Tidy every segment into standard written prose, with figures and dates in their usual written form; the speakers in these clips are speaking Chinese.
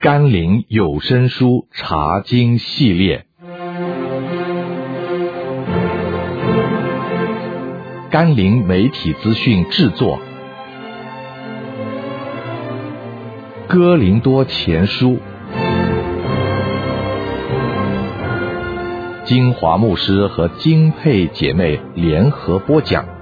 甘霖有声书查经系列，甘霖媒体资讯制作，哥林多前书，金华牧师和金佩姐妹联合播讲。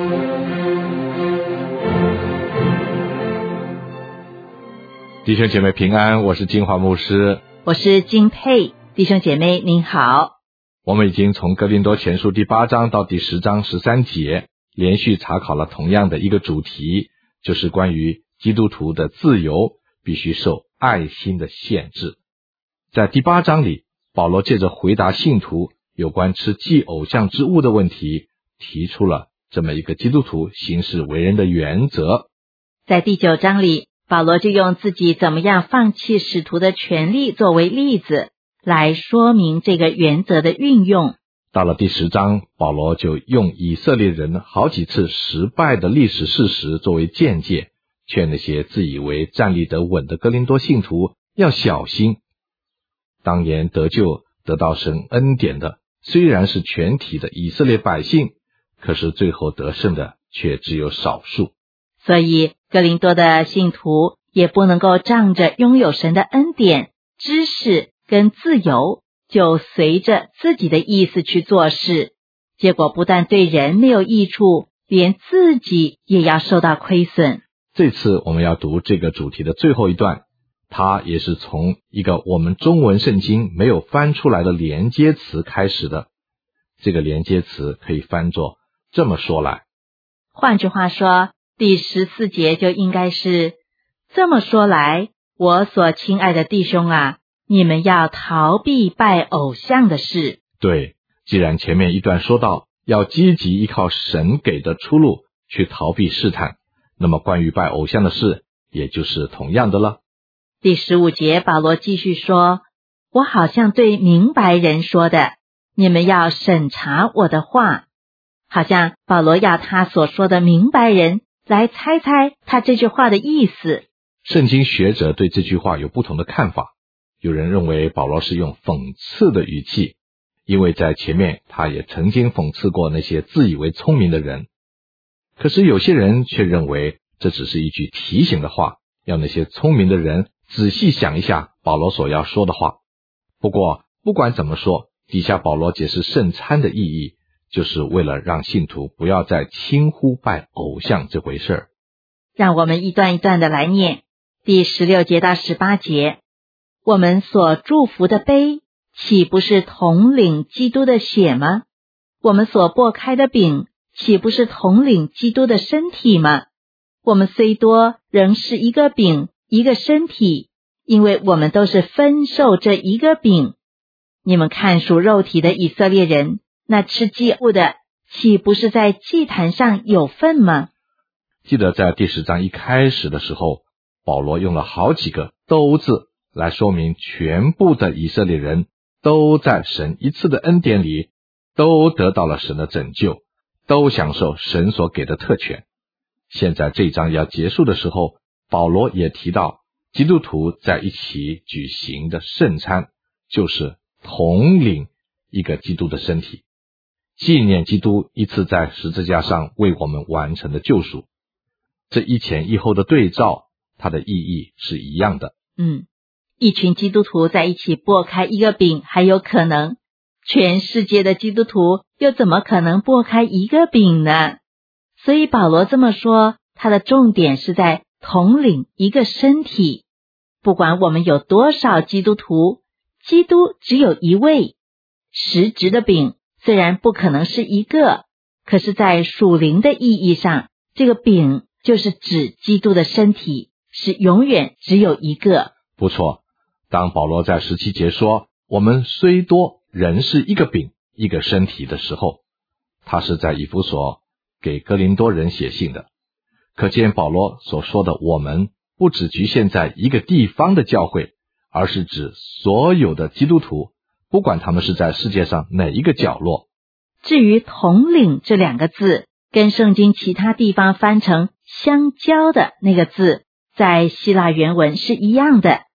弟兄姐妹平安，我是金华牧师， 我是金佩。弟兄姐妹您好。 我们已经从哥林多前书第8章到第10章13节连续查考了同样的一个主题，就是关于基督徒的自由必须受爱心的限制。在第8章里，保罗借着回答信徒有关吃祭偶像之物的问题，提出了这么一个基督徒行事为人的原则。 在第9章里，保罗就用自己怎么样放弃使徒的权利作为例子，来说明这个原则的运用。 到了第10章，保罗就用以色列人好几次失败的历史事实作为见解，劝那些自以为站立得稳的哥林多信徒要小心。当年得救得到神恩典的虽然是全体的以色列百姓，可是最后得胜的却只有少数。 所以哥林多的信徒也不能够仗着拥有神的恩典、知识跟自由，就随着自己的意思去做事，结果不但对人没有益处，连自己也要受到亏损。 这次我们要读这个主题的最后一段，它也是从一个我们中文圣经没有翻出来的连接词开始的。这个连接词可以翻作这么说来。 换句话说，第14节就应该是这么说来，我所亲爱的弟兄啊，你们要逃避拜偶像的事。 对，既然前面一段说到要积极依靠神给的出路去逃避试探，那么关于拜偶像的事也就是同样的了。 第15节保罗继续说，我好像对明白人说的，你们要审查我的话。好像保罗要他所说的明白人来猜猜他这句话的意思。 圣经学者对这句话有不同的看法，有人认为保罗是用讽刺的语气，因为在前面他也曾经讽刺过那些自以为聪明的人。可是有些人却认为这只是一句提醒的话，要那些聪明的人仔细想一下保罗所要说的话。不过不管怎么说，底下保罗解释圣餐的意义，就是为了让信徒不要再轻忽拜偶像这回事儿。 让我们一段一段的来念。第16节到18节，我们所祝福的杯，岂不是统领基督的血吗？我们所擘开的饼，岂不是统领基督的身体吗？我们虽多，仍是一个饼，一个身体，因为我们都是分受这一个饼。你们看属肉体的以色列人，那吃祭物的，岂不是在祭坛上有份吗？ 记得在第10章一开始的时候，保罗用了好几个都字来说明全部的以色列人都在神一次的恩典里，都得到了神的拯救，都享受神所给的特权。现在这一章要结束的时候，保罗也提到基督徒在一起举行的圣餐，就是统领一个基督的身体，纪念基督一次在十字架上为我们完成的救赎。这一前一后的对照，它的意义是一样的。 一群基督徒在一起擘开一个饼还有可能，全世界的基督徒又怎么可能擘开一个饼呢？所以保罗这么说，他的重点是在统领一个身体。不管我们有多少基督徒，基督只有一位。实质的饼虽然不可能是一个，可是在属灵的意义上，这个饼就是指基督的身体，是永远只有一个。 不错，当保罗在17节说我们虽多，仍是一个饼，一个身体的时候，他是在以弗所给哥林多人写信的。可见保罗所说的我们不只局限在一个地方的教会，而是指所有的基督徒，不管他们是在世界上哪一个角落。 至于统领这2个字，跟圣经其他地方翻成相交的那个字，在希腊原文是一样的，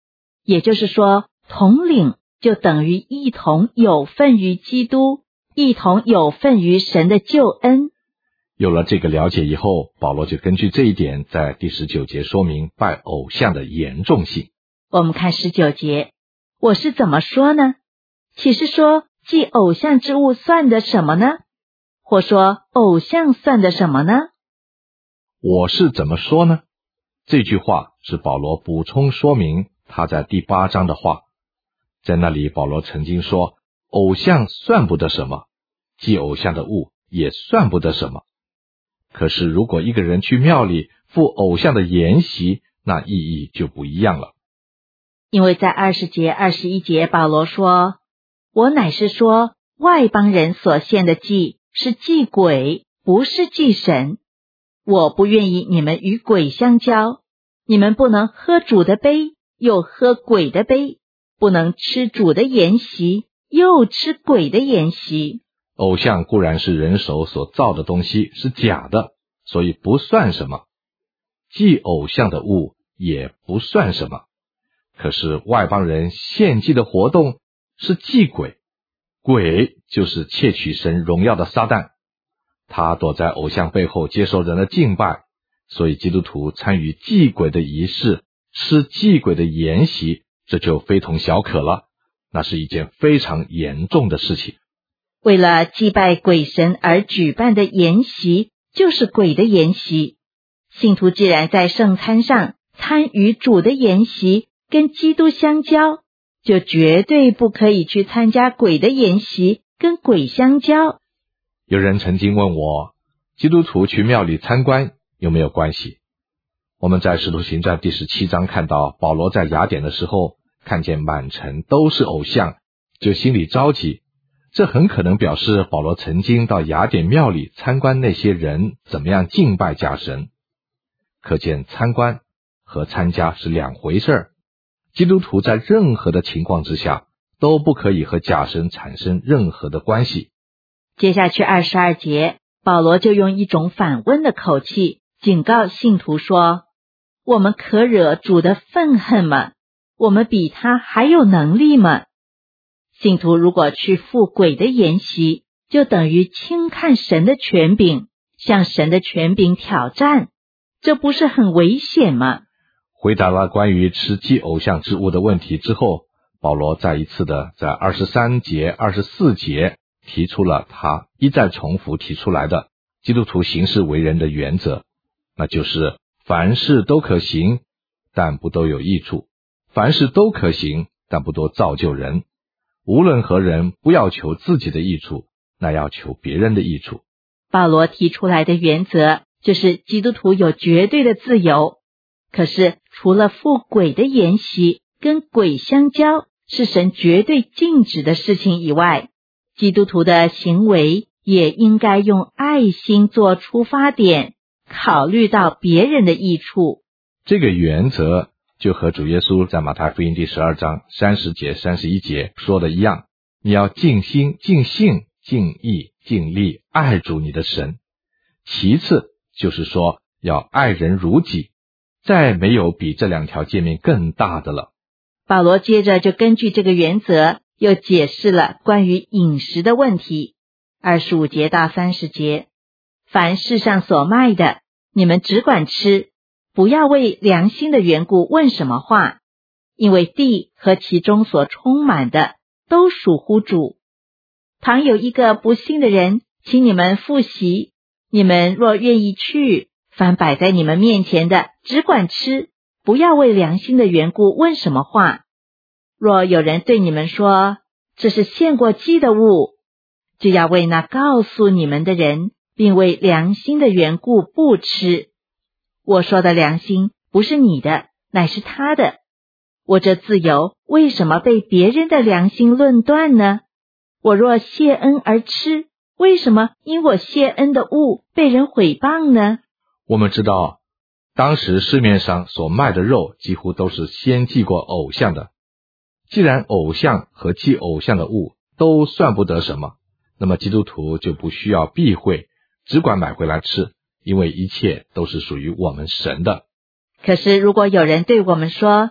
也就是说，同领就等于一同有份于基督，一同有份于神的救恩。 有了这个了解以后，保罗就根据这一点，在第19节说明拜偶像的严重性。 我们看19节，我是怎么说呢？岂是说祭偶像之物算得什么呢？或说偶像算得什么呢？ 我是怎么说呢？这句话是保罗补充说明他在第8章的话。在那里保罗曾经说，偶像算不得什么，祭偶像的物也算不得什么。可是如果一个人去庙里赴偶像的筵席，那意义就不一样了。 因为在20节、21节保罗说，我乃是说外邦人所献的祭是祭鬼，不是祭神。我不愿意你们与鬼相交，你们不能喝主的杯，又喝鬼的杯，不能吃主的筵席，又吃鬼的筵席。 偶像固然是人手所造的东西，是假的，所以不算什么。祭偶像的物也不算什么。可是外邦人献祭的活动是祭鬼，鬼就是窃取神荣耀的撒旦，他躲在偶像背后接受人的敬拜，所以基督徒参与祭鬼的仪式，吃祭鬼的筵席，这就非同小可了，那是一件非常严重的事情。 为了祭拜鬼神而举办的筵席，就是鬼的筵席。信徒既然在圣餐上参与主的筵席，跟基督相交，就绝对不可以去参加鬼的筵席，跟鬼相交。 有人曾经问我，基督徒去庙里参观有没有关系？我们在使徒行传第17章看到，保罗在雅典的时候，看见满城都是偶像，就心里着急。这很可能表示保罗曾经到雅典庙里参观那些人怎么样敬拜假神。可见参观和参加是两回事儿。基督徒在任何的情况之下都不可以和假神产生任何的关系。 接下去22节，保罗就用一种反问的口气警告信徒说，我们可惹主的愤恨吗？我们比他还有能力吗？信徒如果去赴鬼的筵席，就等于轻看神的权柄，向神的权柄挑战，这不是很危险吗？ 回答了关于吃祭偶像之物的问题之后，保罗再一次的在23节、24节提出了他一再重复提出来的基督徒行事为人的原则，那就是凡事都可行，但不都有益处；凡事都可行，但不都造就人。无论何人，不要求自己的益处，那要求别人的益处。 保罗提出来的原则就是基督徒有绝对的自由，可是除了赴鬼的筵席跟鬼相交是神绝对禁止的事情以外，基督徒的行为也应该用爱心做出发点，考虑到别人的益处。 这个原则就和主耶稣在马太福音第12章30节、31节说的一样，你要尽心、尽性、尽意、尽力爱主你的神。其次就是说要爱人如己，再没有比这两条诫命更大的了。 保罗接着就根据这个原则又解释了关于饮食的问题。25节到30节，凡世上所卖的，你们只管吃，不要为良心的缘故问什么话，因为地和其中所充满的都属乎主。倘有一个不信的人请你们赴席，你们若愿意去，凡摆在你们面前的只管吃，不要为良心的缘故问什么话。若有人对你们说，这是献过祭的物，就要为那告诉你们的人，并为良心的缘故不吃。我说的良心不是你的，乃是他的。我这自由为什么被别人的良心论断呢？我若谢恩而吃，为什么因我谢恩的物被人毁谤呢？ 我们知道，当时市面上所卖的肉几乎都是先祭过偶像的。既然偶像和祭偶像的物都算不得什么，那么基督徒就不需要避讳，只管买回来吃，因为一切都是属于我们神的。 可是如果有人对我们说，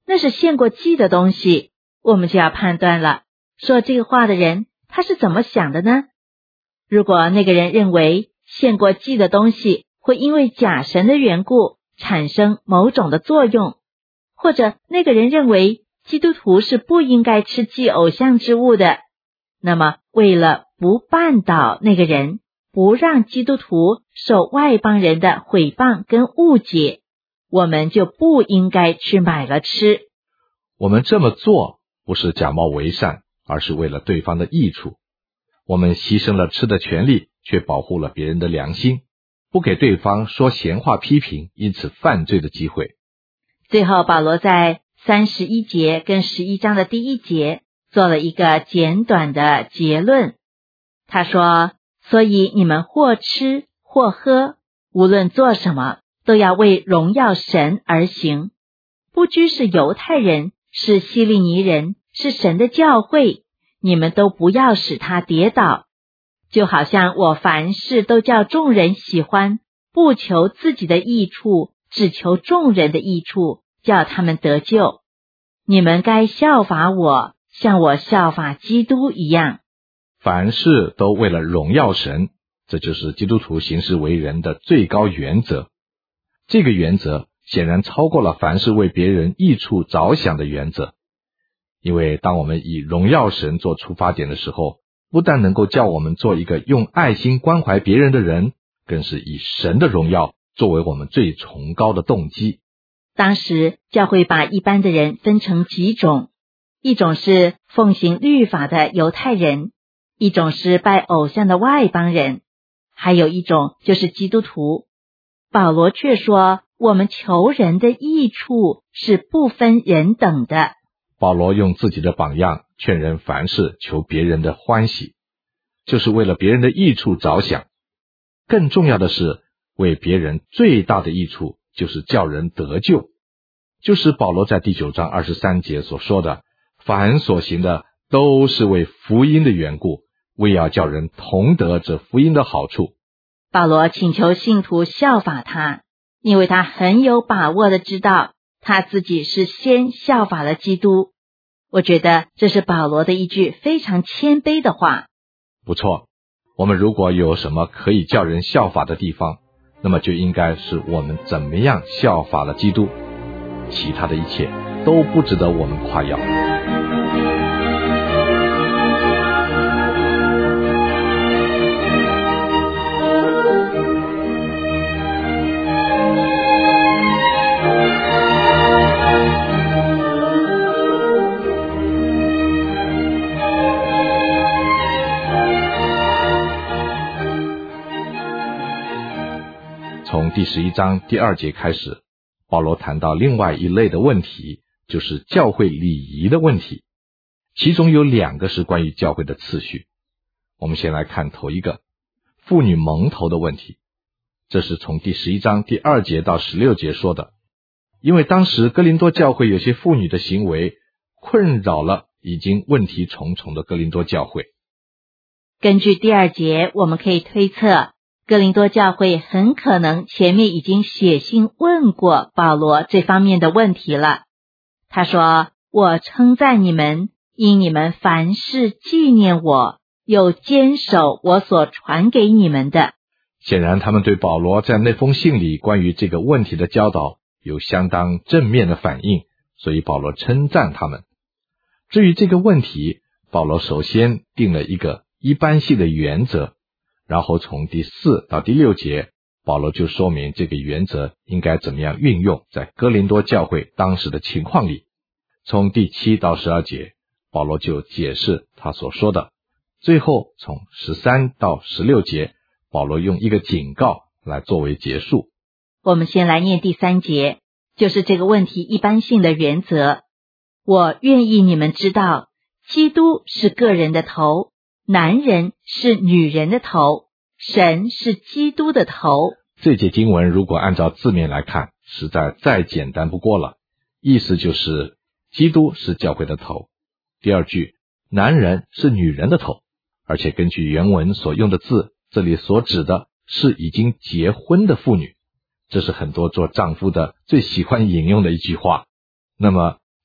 那是献过祭的东西，我们就要判断了，说这个话的人他是怎么想的呢？如果那个人认为献过祭的东西会因为假神的缘故产生某种的作用，或者那个人认为基督徒是不应该吃祭偶像之物的，那么为了不绊倒那个人，不让基督徒受外邦人的毁谤跟误解，我们就不应该去买了吃。 我们这么做不是假冒为善，而是为了对方的益处。我们牺牲了吃的权利，却保护了别人的良心，不给对方说闲话批评，因此犯罪的机会。 最后保罗在31节跟11章的第1节做了一个简短的结论。他说，所以你们或吃或喝，无论做什么，都要为荣耀神而行，不拘是犹太人，是希利尼人，是神的教会，你们都不要使他跌倒。就好像我凡事都叫众人喜欢，不求自己的益处，只求众人的益处，叫他们得救。你们该效法我，像我效法基督一样。 凡事都为了荣耀神，这就是基督徒行事为人的最高原则。这个原则显然超过了凡事为别人益处着想的原则。因为当我们以荣耀神做出发点的时候，不但能够叫我们做一个用爱心关怀别人的人，更是以神的荣耀作为我们最崇高的动机。 当时教会把一般的人分成几种，一种是奉行律法的犹太人，一种是拜偶像的外邦人，还有一种就是基督徒。保罗却说，我们求人的益处是不分人等的。 保罗用自己的榜样劝人凡事求别人的欢喜，就是为了别人的益处着想。更重要的是，为别人最大的益处就是叫人得救，就是保罗在第9章23节所说的，凡所行的都是为福音的缘故，为要叫人同得这福音的好处。 保罗请求信徒效法他，因为他很有把握的知道他自己是先效法了基督。我觉得这是保罗的一句非常谦卑的话。 不错，我们如果有什么可以叫人效法的地方，那么就应该是我们怎么样效法了基督，其他的一切都不值得我们夸耀。从第11章第2节开始，保罗谈到另外一类的问题，就是教会礼仪的问题，其中有2个是关于教会的次序。我们先来看头一个，妇女蒙头的问题。这是从第11章第2节到16节说的。因为当时哥林多教会有些妇女的行为困扰了已经问题重重的哥林多教会。 根据第2节，我们可以推测哥林多教会很可能前面已经写信问过保罗这方面的问题了。他说，我称赞你们，因你们凡事纪念我，又坚守我所传给你们的。 显然他们对保罗在那封信里关于这个问题的教导有相当正面的反应，所以保罗称赞他们。至于这个问题，保罗首先定了一个一般性的原则，然后从第4到第6节，保罗就说明这个原则应该怎么样运用在哥林多教会当时的情况里。从第7到12节，保罗就解释他所说的。最后从13到16节，保罗用一个警告来作为结束。 我们先来念第3节，就是这个问题一般性的原则。我愿意你们知道，基督是个人的头，男人是女人的头，神是基督的头。 这节经文如果按照字面来看，实在再简单不过了。意思就是基督是教会的头。第2句，男人是女人的头，而且根据原文所用的字，这里所指的是已经结婚的妇女。这是很多做丈夫的最喜欢引用的一句话。那么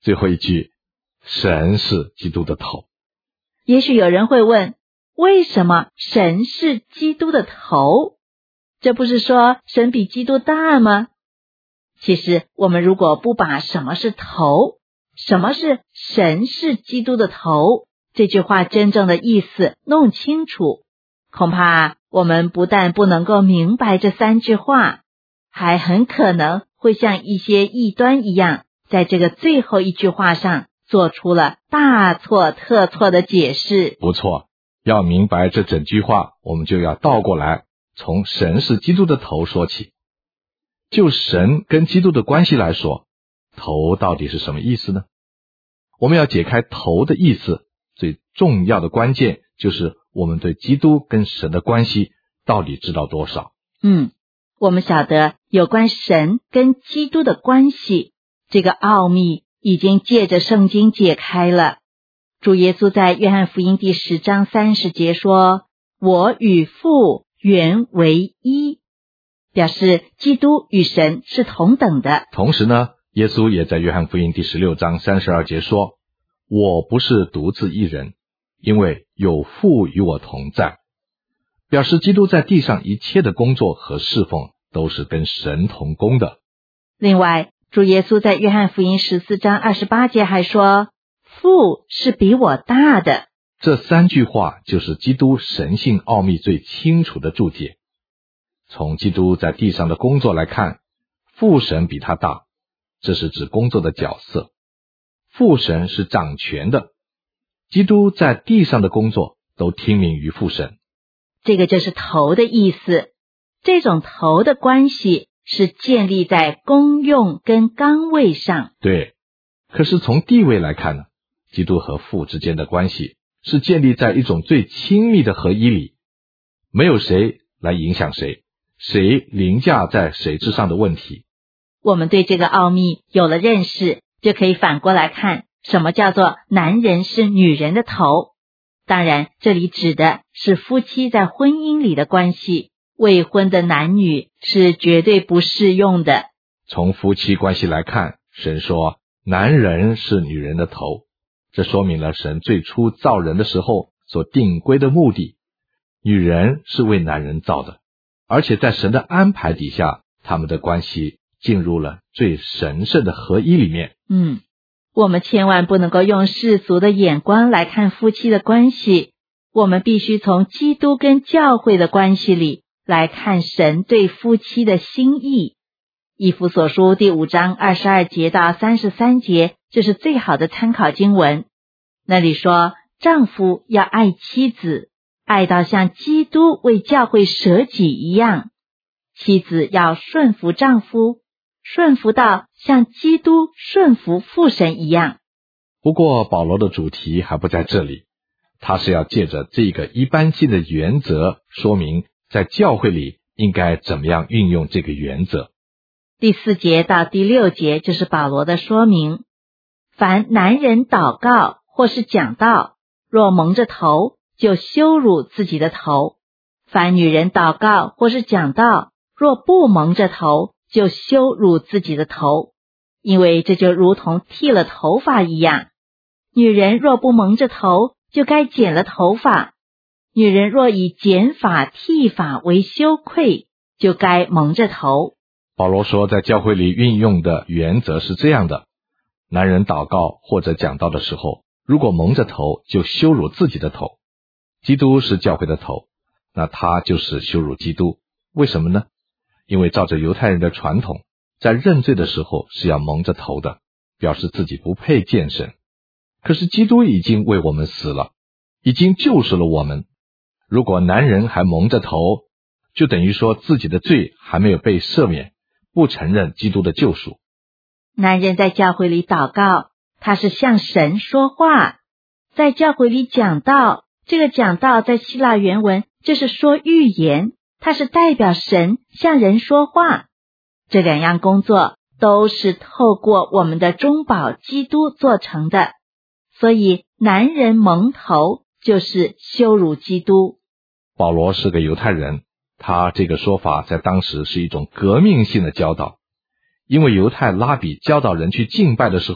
最后一句，神是基督的头。 也许有人会问，为什么神是基督的头？这不是说神比基督大吗？其实我们如果不把什么是头，什么是神是基督的头这句话真正的意思弄清楚，恐怕我们不但不能够明白这3句话，还很可能会像一些异端一样，在这个最后一句话上做出了大错特错的解释。 不错，要明白这整句话，我们就要倒过来，从神是基督的头说起。就神跟基督的关系来说，头到底是什么意思呢？我们要解开头的意思，最重要的关键就是我们对基督跟神的关系到底知道多少。 我们晓得有关神跟基督的关系，这个奥秘已经借着圣经解开了。主耶稣在约翰福音第10章30节说，我与父原为一，表示基督与神是同等的。 同时呢，耶稣也在约翰福音第16章32节说，我不是独自一人，因为有父与我同在，表示基督在地上一切的工作和侍奉都是跟神同工的。 另外，主耶稣在约翰福音14章28节还说，父是比我大的。 这3句话就是基督神性奥秘最清楚的注解。从基督在地上的工作来看，父神比他大，这是指工作的角色。父神是掌权的，基督在地上的工作都听命于父神。 这个就是头的意思。这种头的关系是建立在功用跟岗位上。 对，可是从地位来看呢，基督和父之间的关系是建立在一种最亲密的合一里，没有谁来影响谁，谁凌驾在谁之上的问题。 我们对这个奥秘有了认识，就可以反过来看，什么叫做男人是女人的头。当然，这里指的是夫妻在婚姻里的关系，未婚的男女是绝对不适用的。 从夫妻关系来看，神说男人是女人的头，这说明了神最初造人的时候所定规的目的。女人是为男人造的，而且在神的安排底下，他们的关系进入了最神圣的合一里面。 我们千万不能够用世俗的眼光来看夫妻的关系，我们必须从基督跟教会的关系里来看神对夫妻的心意。以弗所书第5章22节到33节就是最好的参考经文。那里说，丈夫要爱妻子，爱到像基督为教会舍己一样；妻子要顺服丈夫，顺服到像基督顺服父神一样。 不过保罗的主题还不在这里，他是要借着这个一般性的原则，说明在教会里应该怎么样运用这个原则。 第4节到第6节就是保罗的说明。凡男人祷告或是讲道，若蒙着头，就羞辱自己的头；凡女人祷告或是讲道，若不蒙着头，就羞辱自己的头，因为这就如同剃了头发一样。女人若不蒙着头，就该剪了头发；女人若以剪发剃发为羞愧，就该蒙着头。 保罗说，在教会里运用的原则是这样的：男人祷告或者讲道的时候，如果蒙着头，就羞辱自己的头。基督是教会的头，那他就是羞辱基督。为什么呢？因为照着犹太人的传统，在认罪的时候是要蒙着头的，表示自己不配见神。可是基督已经为我们死了，已经救赎了我们。如果男人还蒙着头，就等于说自己的罪还没有被赦免，不承认基督的救赎。 男人在教会里祷告，他是向神说话；在教会里讲道，这个讲道在希腊原文就是说预言，它是代表神向人说话。这2样工作都是透过我们的中保基督做成的，所以男人蒙头就是羞辱基督。 保罗是个犹太人，他这个说法在当时是一种革命性的教导，因为犹太拉比教导人去敬拜的时候，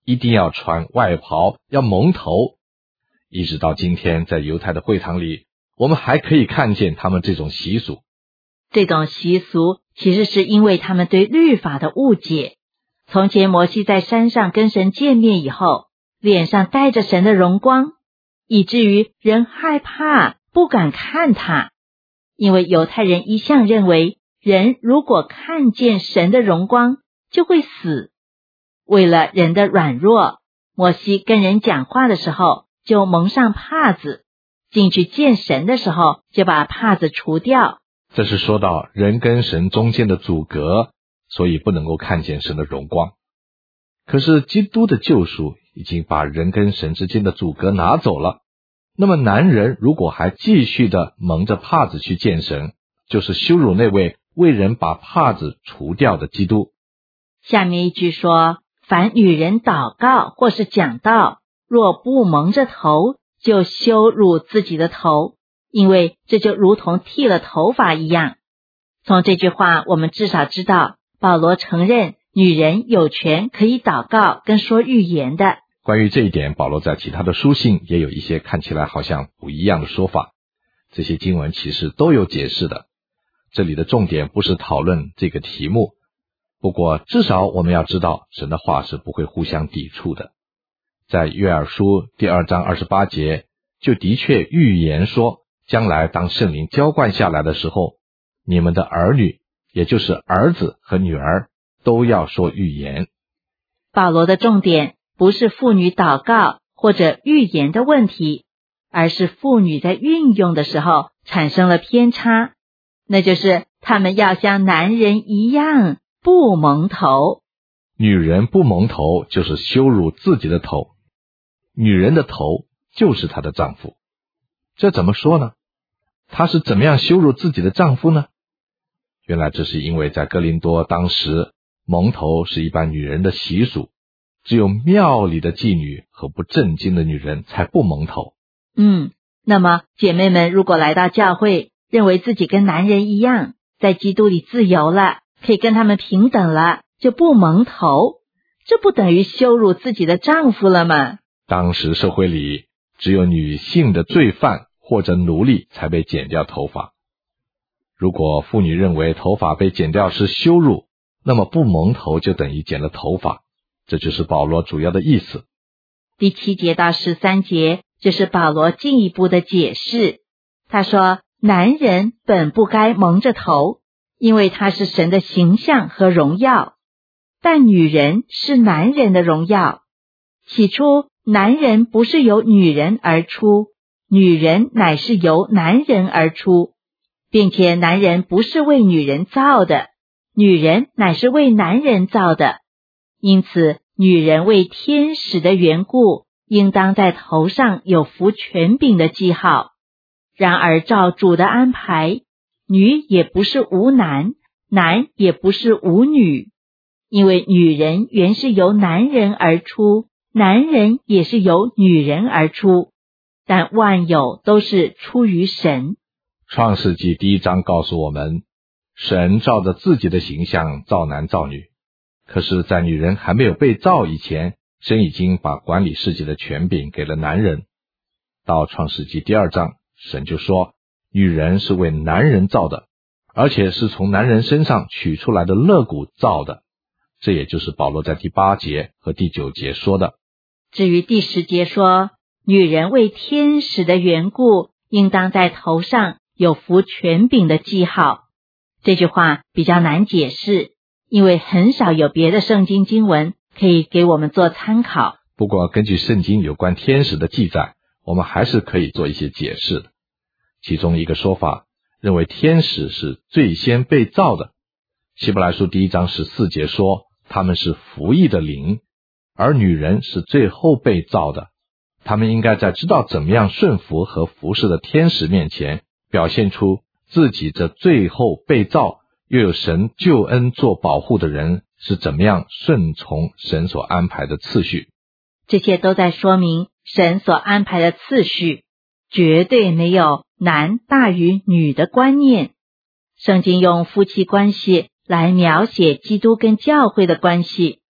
一定要穿外袍，要蒙头。一直到今天，在犹太的会堂里，我们还可以看见他们这种习俗。 这种习俗其实是因为他们对律法的误解。从前摩西在山上跟神见面以后，脸上带着神的荣光，以至于人害怕，不敢看他。因为犹太人一向认为，人如果看见神的荣光，就会死。为了人的软弱，摩西跟人讲话的时候就蒙上帕子，进去见神的时候就把帕子除掉。 这是说到人跟神中间的阻隔，所以不能够看见神的荣光。可是基督的救赎已经把人跟神之间的阻隔拿走了，那么男人如果还继续的蒙着帕子去见神，就是羞辱那位为人把帕子除掉的基督。 下面一句说，凡女人祷告或是讲道，若不蒙着头，就羞辱自己的头，因为这就如同剃了头发一样。从这句话我们至少知道，保罗承认女人有权可以祷告跟说预言的。 关于这一点，保罗在其他的书信也有一些看起来好像不一样的说法，这些经文其实都有解释的。这里的重点不是讨论这个题目，不过至少我们要知道神的话是不会互相抵触的。在约珥书第2章28节就的确预言说，将来当圣灵浇灌下来的时候，你们的儿女，也就是儿子和女儿，都要说预言。 保罗的重点不是妇女祷告或者预言的问题，而是妇女在运用的时候产生了偏差，那就是她们要像男人一样不蒙头。 女人不蒙头就是羞辱自己的头，女人的头就是她的丈夫。这怎么说呢？她是怎么样羞辱自己的丈夫呢？原来这是因为在哥林多当时，蒙头是一般女人的习俗，只有庙里的妓女和不正经的女人才不蒙头。 那么姐妹们如果来到教会，认为自己跟男人一样，在基督里自由了，可以跟他们平等了，就不蒙头，这不等于羞辱自己的丈夫了吗？ 当时社会里只有女性的罪犯或者奴隶才被剪掉头发。如果妇女认为头发被剪掉是羞辱，那么不蒙头就等于剪了头发，这就是保罗主要的意思。 第7节到13节，这是保罗进一步的解释。他说，男人本不该蒙着头，因为他是神的形象和荣耀，但女人是男人的荣耀。起初男人不是由女人而出，女人乃是由男人而出，并且男人不是为女人造的，女人乃是为男人造的。因此女人为天使的缘故，应当在头上有服权柄的记号。然而照主的安排，女也不是无男，男也不是无女，因为女人原是由男人而出，男人也是由女人而出，但万有都是出于神。 创世纪第1章告诉我们，神照着自己的形象造男造女，可是在女人还没有被造以前，神已经把管理世界的权柄给了男人。到创世纪第2章，神就说，女人是为男人造的，而且是从男人身上取出来的肋骨造的。这也就是保罗在第8节和第9节说的。 至于第10节说，女人为天使的缘故，应当在头上有服权柄的记号。这句话比较难解释，因为很少有别的圣经经文可以给我们做参考。 不过根据圣经有关天使的记载，我们还是可以做一些解释的。其中一个说法认为天使是最先被造的。希伯来书第1章14节说，他们是服役的灵，而女人是最后被造的。他们应该在知道怎么样顺服和服侍的天使面前，表现出自己这最后被造又有神救恩做保护的人是怎么样顺从神所安排的次序。 这些都在说明神所安排的次序绝对没有男大于女的观念。圣经用夫妻关系来描写基督跟教会的关系。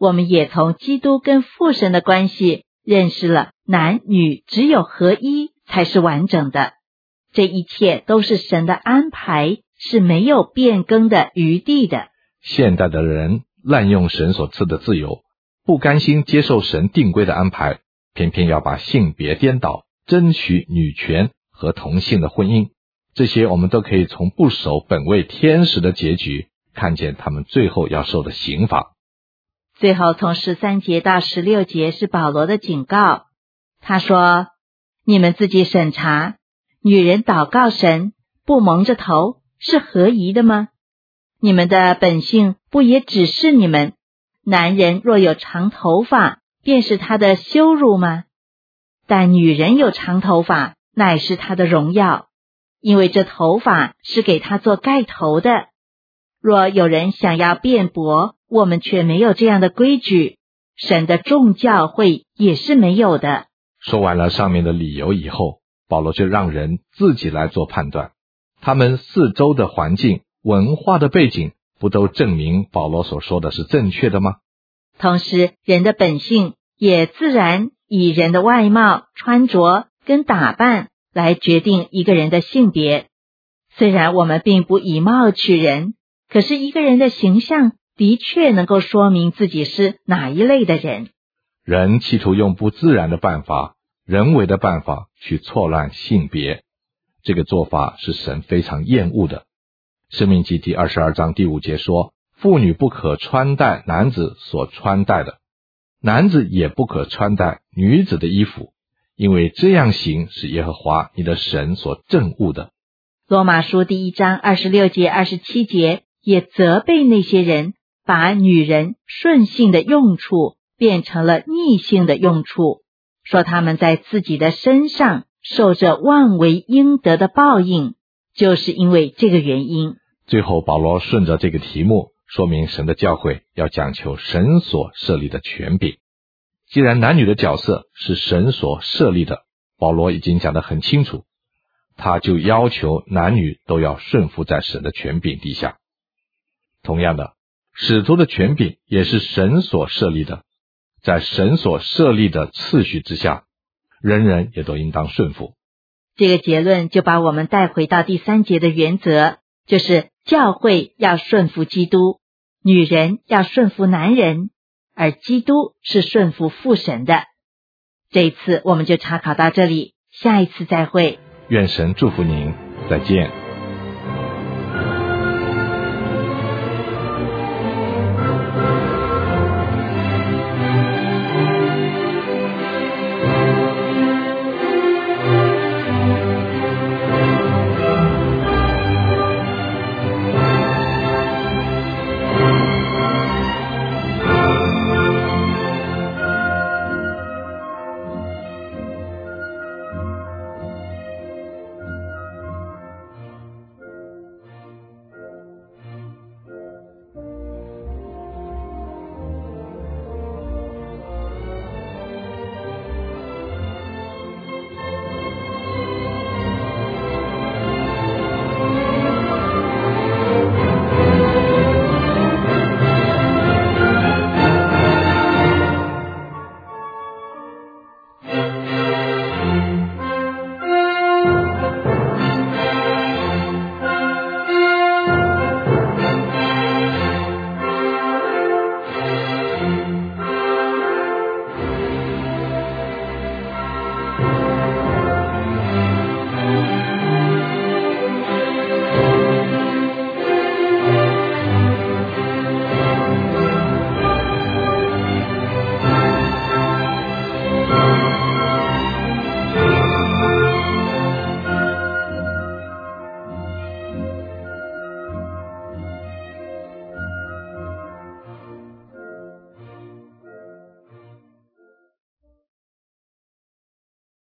我们也从基督跟父神的关系认识了男女只有合一才是完整的。这一切都是神的安排，是没有变更的余地的。 现代的人滥用神所赐的自由，不甘心接受神定规的安排，偏偏要把性别颠倒，争取女权和同性的婚姻。这些我们都可以从不守本为天使的结局看见他们最后要受的刑罚。 最后从13节到16节是保罗的警告，他说：你们自己审查，女人祷告神不蒙着头是合宜的吗？你们的本性不也指示你们，男人若有长头发便是他的羞辱吗？但女人有长头发乃是他的荣耀，因为这头发是给他做盖头的。若有人想要辩驳，我们却没有这样的规矩，神的众教会也是没有的。 说完了上面的理由以后，保罗就让人自己来做判断。他们四周的环境、文化的背景，不都证明保罗所说的是正确的吗？ 同时，人的本性也自然以人的外貌、穿着跟打扮来决定一个人的性别。虽然我们并不以貌取人，可是一个人的形象的确能够说明自己是哪一类的人。 人企图用不自然的办法、人为的办法去错乱性别，这个做法是神非常厌恶的。申命记第22章第5节说，妇女不可穿戴男子所穿戴的，男子也不可穿戴女子的衣服，因为这样行是耶和华你的神所憎恶的。 罗马书第1章26节27节也责备那些人把女人顺性的用处变成了逆性的用处，说他们在自己的身上受着妄为应得的报应，就是因为这个原因。 最后保罗顺着这个题目说明神的教会要讲求神所设立的权柄。既然男女的角色是神所设立的，保罗已经讲得很清楚，他就要求男女都要顺服在神的权柄底下。同样的，使徒的权柄也是神所设立的，在神所设立的次序之下，人人也都应当顺服。 这个结论就把我们带回到第3节的原则，就是教会要顺服基督，女人要顺服男人，而基督是顺服父神的。这一次我们就查考到这里，下一次再会。 愿神祝福您，再见。